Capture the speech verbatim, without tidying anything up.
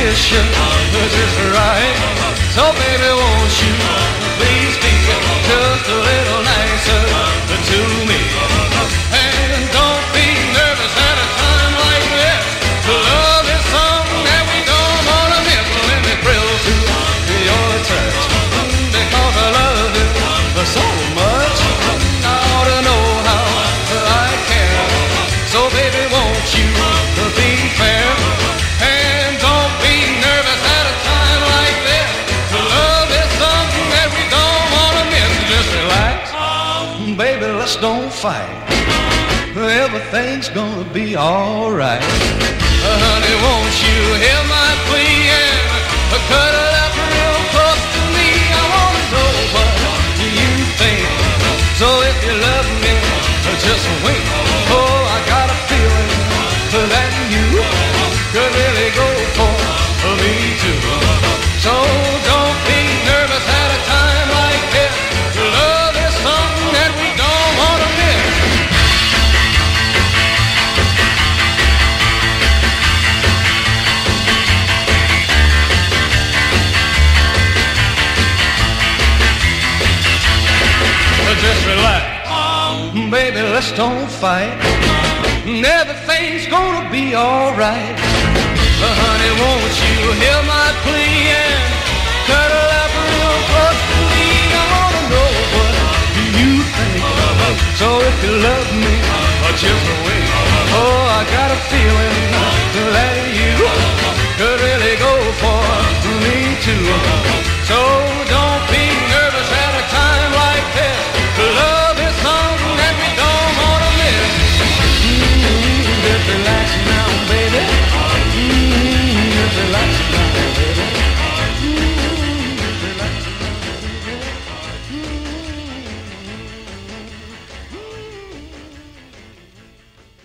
kiss you just right. So baby, won't you please be just a little nicer to me? And don't be nervous at a time like this. Love is something that we don't want to miss. Let me thrill to your touch, because I love you so much. I ought to know how I care. So baby, won't you be fair? And don't be nervous at a time like this. Love is something that we don't want to miss. Just relax, baby, let's don't fight. Everything's gonna be alright. Uh, honey, won't you hear my plea and cuddle up real close to me? I wanna know what you think. So if you love me, just wait. Oh, I got a feeling that you could really go for me too. So don't be nervous at a time like this. Love is something that we don't want to miss. Just relax, baby, let's don't fight. Everything's gonna be alright. Uh, honey, won't you hear my plea and cuddle up real close to me? I wanna know what you think. So if you love me, just wait. Oh, I got a feeling that you could really go for me too. So